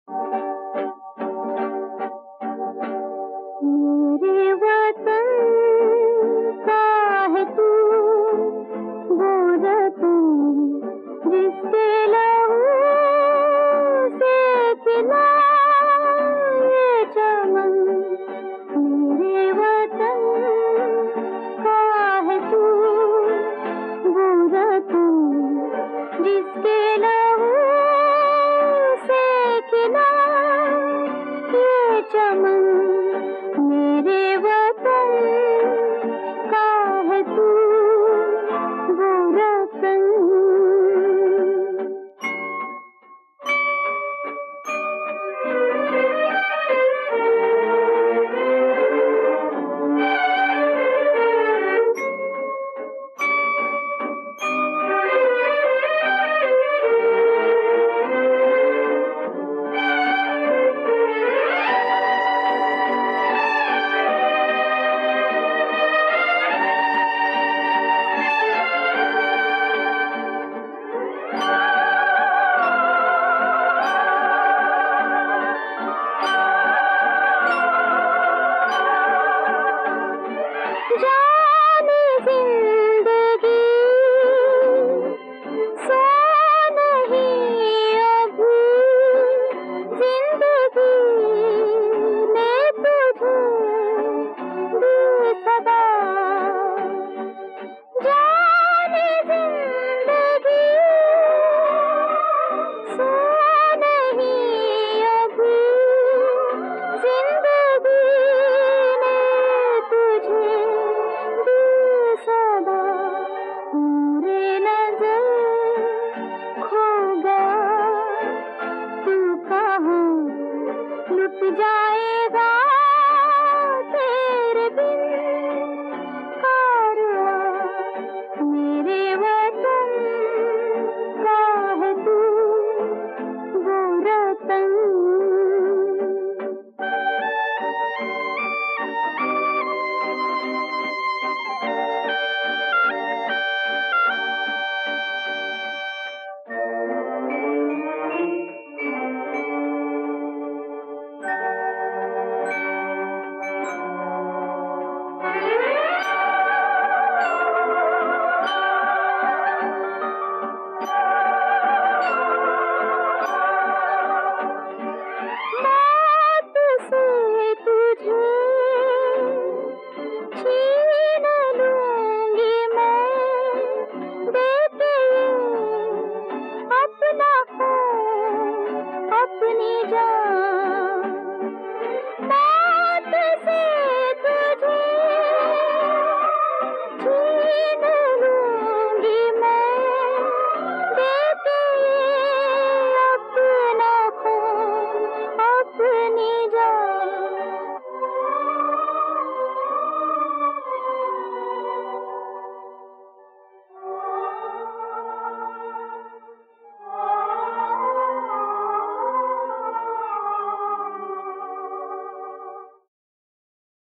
मेरे वतन का है तू, वो रतन जिसके लहू से खिला ये चमन। मेरे वतन का है तू, वो रतन जिसके लहू से खिला ये चमन। मेरे वतन का है तू, वो रतन। जाने जिंदगी सो नहीं अभी, जिंदगी ने तुझे दी सदा। जाने जिंदगी सो नहीं अभी, जिंदगी ने तुझे सदा। मेरे नजर खो गया तू कहाँ, लुट जाएगा तेरे बिन कारवां। मेरे वतन का है तू, वो रतन। छीन लूंगी मैं देके अपना खून अपनी जान।